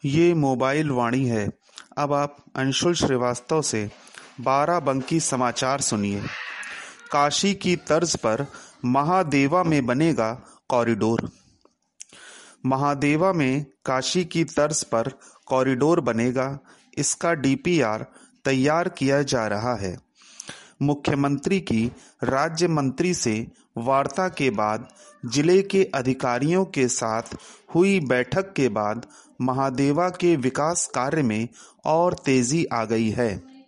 ये मोबाइल वाणी है। अब आप अंशुल श्रीवास्तव से बाराबंकी समाचार सुनिए। काशी की तर्ज पर महादेवा में बनेगा कॉरिडोर। महादेवा में काशी की तर्ज पर कॉरिडोर बनेगा। इसका डीपीआर तैयार किया जा रहा है। मुख्यमंत्री की राज्य मंत्री से वार्ता के बाद जिले के अधिकारियों के साथ हुई बैठक के बाद महादेवा के विकास कार्य में और तेजी आ गई है।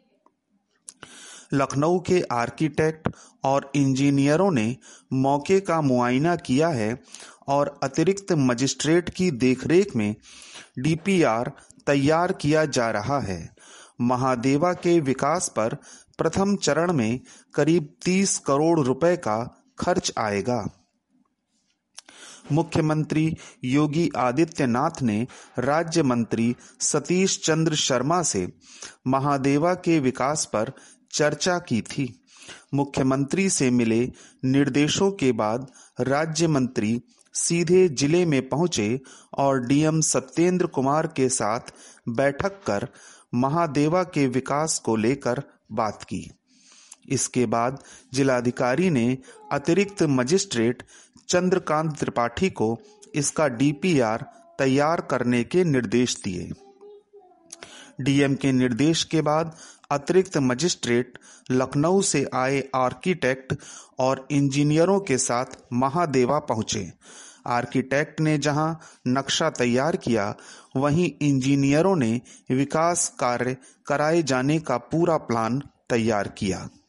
लखनऊ के आर्किटेक्ट और इंजीनियरों ने मौके का मुआयना किया है और अतिरिक्त मजिस्ट्रेट की देखरेख में डीपीआर तैयार किया जा रहा है। महादेवा के विकास पर प्रथम चरण में करीब 30 करोड़ रुपए का खर्च आएगा। मुख्यमंत्री योगी आदित्यनाथ ने राज्य मंत्री सतीश चंद्र शर्मा से महादेवा के विकास पर चर्चा की थी। मुख्यमंत्री से मिले निर्देशों के बाद राज्य मंत्री सीधे जिले में पहुंचे और डीएम सत्येंद्र कुमार के साथ बैठक कर महादेवा के विकास को लेकर बात की। इसके बाद जिलाधिकारी ने अतिरिक्त मजिस्ट्रेट चंद्रकांत त्रिपाठी को इसका डीपीआर तैयार करने के निर्देश दिए। डीएम के निर्देश के बाद अतिरिक्त मजिस्ट्रेट लखनऊ से आए आर्किटेक्ट और इंजीनियरों के साथ महादेवा पहुंचे। आर्किटेक्ट ने जहां नक्शा तैयार किया, वहीं इंजीनियरों ने विकास कार्य कराए जाने का पूरा प्लान तैयार किया।